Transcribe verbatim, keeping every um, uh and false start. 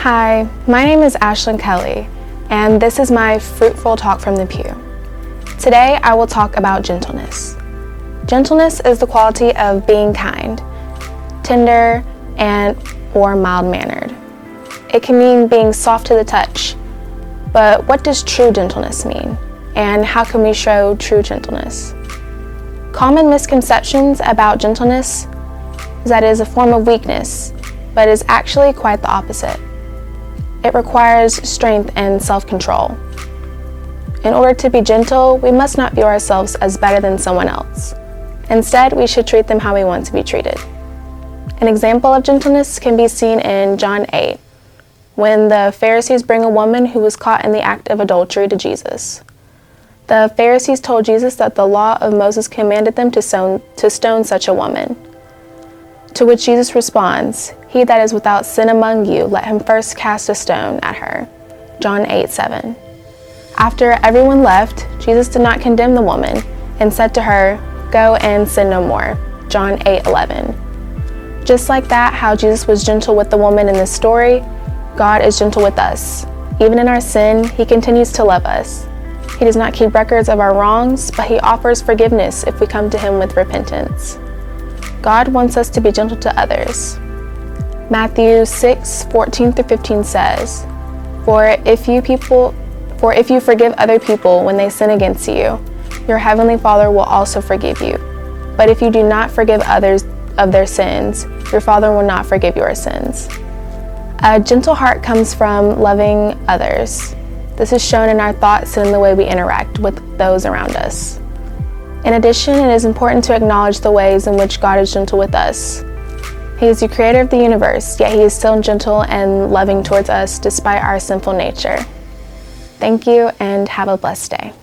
Hi, my name is Ashlyn Kelly, and this is my Fruitful Talk from the Pew. Today I will talk about gentleness. Gentleness is the quality of being kind, tender, and or mild-mannered. It can mean being soft to the touch, but what does true gentleness mean? And how can we show true gentleness? Common misconceptions about gentleness is that it is a form of weakness, but is actually quite the opposite. It requires strength and self-control. In order to be gentle, we must not view ourselves as better than someone else. Instead, we should treat them how we want to be treated. An example of gentleness can be seen in John eight, when the Pharisees bring a woman who was caught in the act of adultery to Jesus. The Pharisees told Jesus that the law of Moses commanded them to stone, to stone such a woman. To which Jesus responds, "He that is without sin among you, let him first cast a stone at her." John eight seven. After everyone left, Jesus did not condemn the woman and said to her, "Go and sin no more." John eight eleven. Just like that, how Jesus was gentle with the woman in this story, God is gentle with us. Even in our sin, He continues to love us. He does not keep records of our wrongs, but He offers forgiveness if we come to Him with repentance. God wants us to be gentle to others. Matthew six fourteen through fifteen says, For if you people, for if you forgive other people when they sin against you, your heavenly Father will also forgive you. But if you do not forgive others of their sins, your Father will not forgive your sins." A gentle heart comes from loving others. This is shown in our thoughts and in the way we interact with those around us. In addition, it is important to acknowledge the ways in which God is gentle with us. He is the creator of the universe, yet He is still gentle and loving towards us despite our sinful nature. Thank you, and have a blessed day.